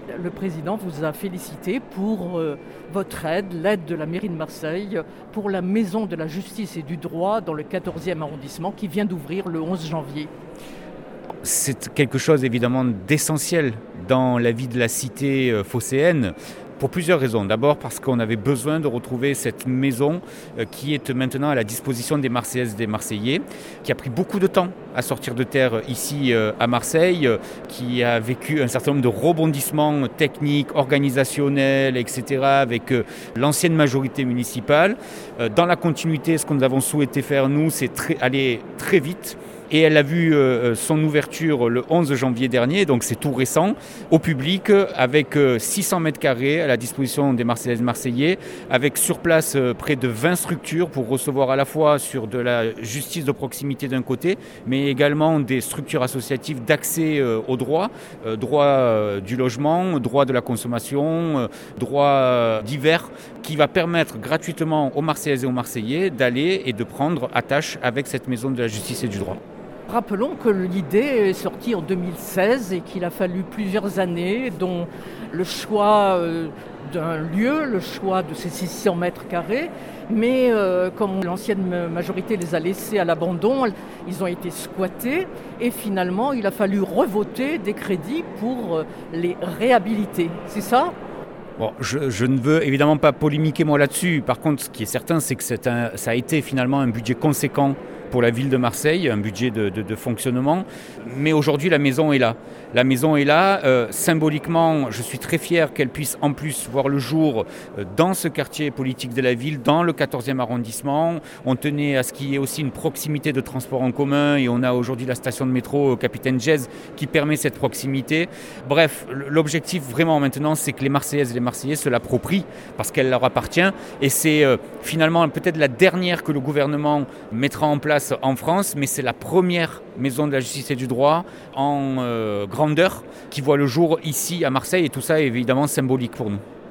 Le président vous a félicité pour votre aide, l'aide de la mairie de Marseille, pour la maison de la justice et du droit dans le 14e arrondissement qui vient d'ouvrir le 11 janvier. C'est quelque chose évidemment d'essentiel dans la vie de la cité phocéenne. Pour plusieurs raisons. D'abord parce qu'on avait besoin de retrouver cette maison qui est maintenant à la disposition des Marseillaises et des Marseillais, qui a pris beaucoup de temps à sortir de terre ici à Marseille, qui a vécu un certain nombre de rebondissements techniques, organisationnels, etc. avec l'ancienne majorité municipale. Dans la continuité, ce que nous avons souhaité faire, nous, c'est aller très vite. Et elle a vu son ouverture le 11 janvier dernier, donc c'est tout récent, au public, avec 600 mètres carrés à la disposition des Marseillaises et Marseillais, avec sur place près de 20 structures pour recevoir à la fois sur de la justice de proximité d'un côté, mais également des structures associatives d'accès aux droits, droit du logement, droit de la consommation, droits divers, qui va permettre gratuitement aux Marseillaises et aux Marseillais d'aller et de prendre attache avec cette maison de la justice et du droit. Rappelons que l'idée est sortie en 2016 et qu'il a fallu plusieurs années, dont le choix d'un lieu, le choix de ces 600 mètres carrés, mais comme l'ancienne majorité les a laissés à l'abandon, ils ont été squattés et finalement il a fallu revoter des crédits pour les réhabiliter. C'est ça ? Bon, je ne veux évidemment pas polémiquer moi là-dessus. Par contre, ce qui est certain, c'est que ça a été finalement un budget conséquent pour la ville de Marseille, un budget de fonctionnement. Mais aujourd'hui, la maison est là. La maison est là. Symboliquement, je suis très fier qu'elle puisse en plus voir le jour dans ce quartier politique de la ville, dans le 14e arrondissement. On tenait à ce qu'il y ait aussi une proximité de transport en commun et on a aujourd'hui la station de métro Capitaine Jez qui permet cette proximité. Bref, l'objectif vraiment maintenant, c'est que les Marseillaises et les Marseillais se l'approprient parce qu'elle leur appartient. Et c'est finalement peut-être la dernière que le gouvernement mettra en place en France, mais c'est la première maison de la justice et du droit en grandeur qui voit le jour ici à Marseille et tout ça est évidemment symbolique pour nous.